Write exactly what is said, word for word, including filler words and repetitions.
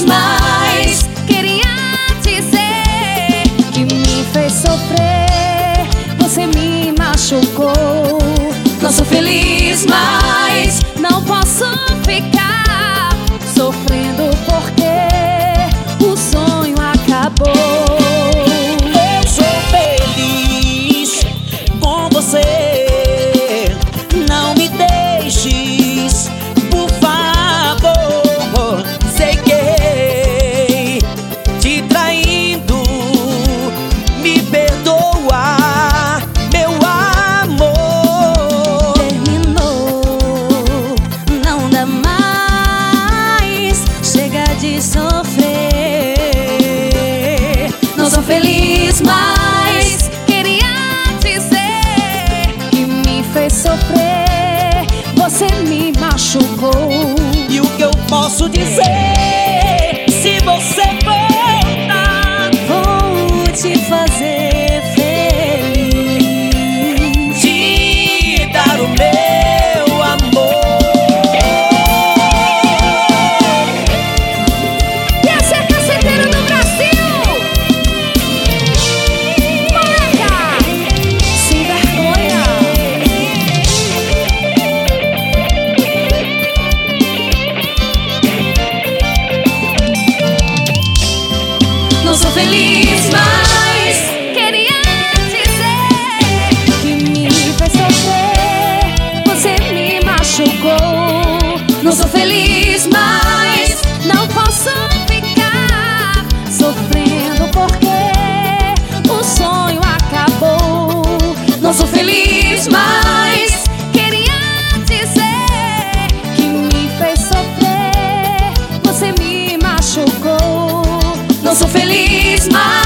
feliz, mas queria dizer que me fez sofrer, você me machucou. Não sou feliz, mas não posso ficar sofrendo porque o sonho acabou. Eu sou feliz com você, não me deixes, por favor. Sei que errei, te traindo, me perdoa, meu amor. Terminou, não dá mais, chega de sofrer. Não sou feliz, mas queria dizer que me fez sofrer, você me machucou. E o que eu posso dizer? Se você voltar, Vou te fazer feliz, te dar o meu amor. e essa é a caceteira do Brasil. Moleca, sem vergonha. Não sou feliz, mas queria dizer que me fez sofrer, você me machucou. Não sou feliz, mas não posso ficar sofrendo porque o sonho acabou. Não sou feliz, mas queria dizer que me fez sofrer, você me machucou. Não sou feliz, mas